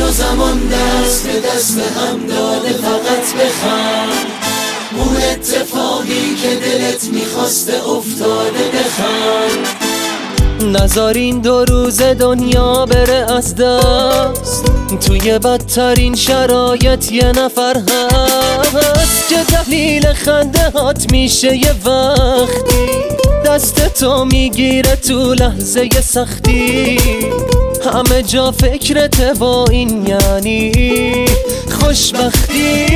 و زمان دست به دست هم داده فقط بخند. اون اتفاقی که دلت میخواسته افتاده بخند. نذار این 2 روز دنیا بره از دست، توی بدترین شرایط یه نفر هست که دلیل خنده هات میشه یه وقتی دست تو میگیره تو لحظه سختی. همه جا فکرته با این یعنی خوشبختی.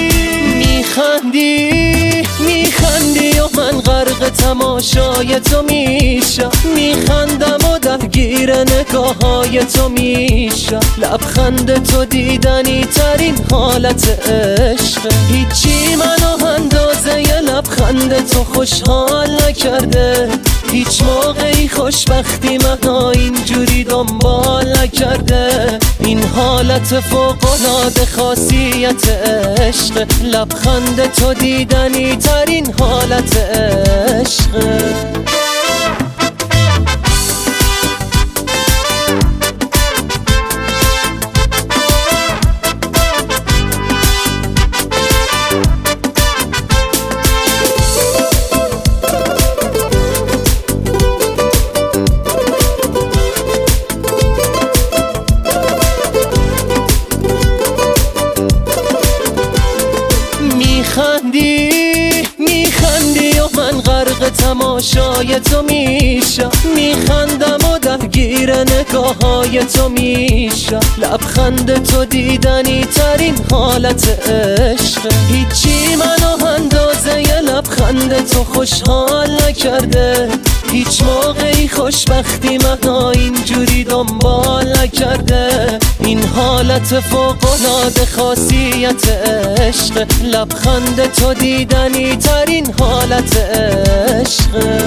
میخندی و من غرق تماشای تو میشم. میخندم و درگیر نگاههای تو میشم. لبخند تو دیدنی ترین حالت عشق. هیچی منو اندازه ی لبخند تو خوشحال نکرده. هیچ موقعی خوشبختی منو اینجوری دنبال نکرده. این حالت فوق‌العاده خاصیت عشق. لبخند تو دیدنی ترین حالت عشق. میخندی و من غرق تماشای تو میشم. میخندم و درگیر نگاههای تو میشم. لبخند تو دیدنی ترین حالت عشق. هیچی منو اندازه ی لبخند تو خوشحال نکرده. هیچ موقعی خوشبختی منو اینجوری دنبال نکرده. این حالت فوق‌العاده خاصیت عشق. لبخند تو دیدنی ترین حالت عشق.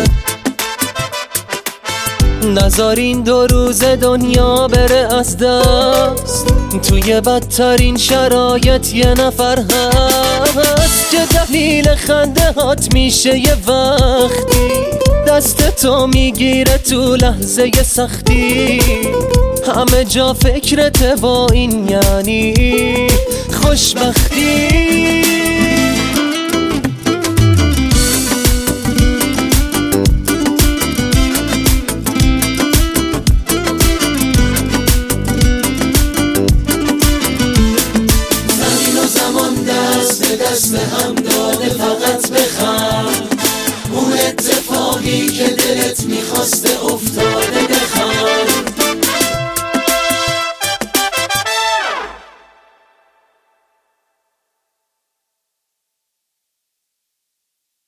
نذار این 2 روز دنیا بره از دست، توی بدترین شرایط یه نفر هست که دلیل خنده هات میشه یه وقتی دست تو میگیره تو لحظه سختی. همه جا فکرته با این یعنی خوشبختی.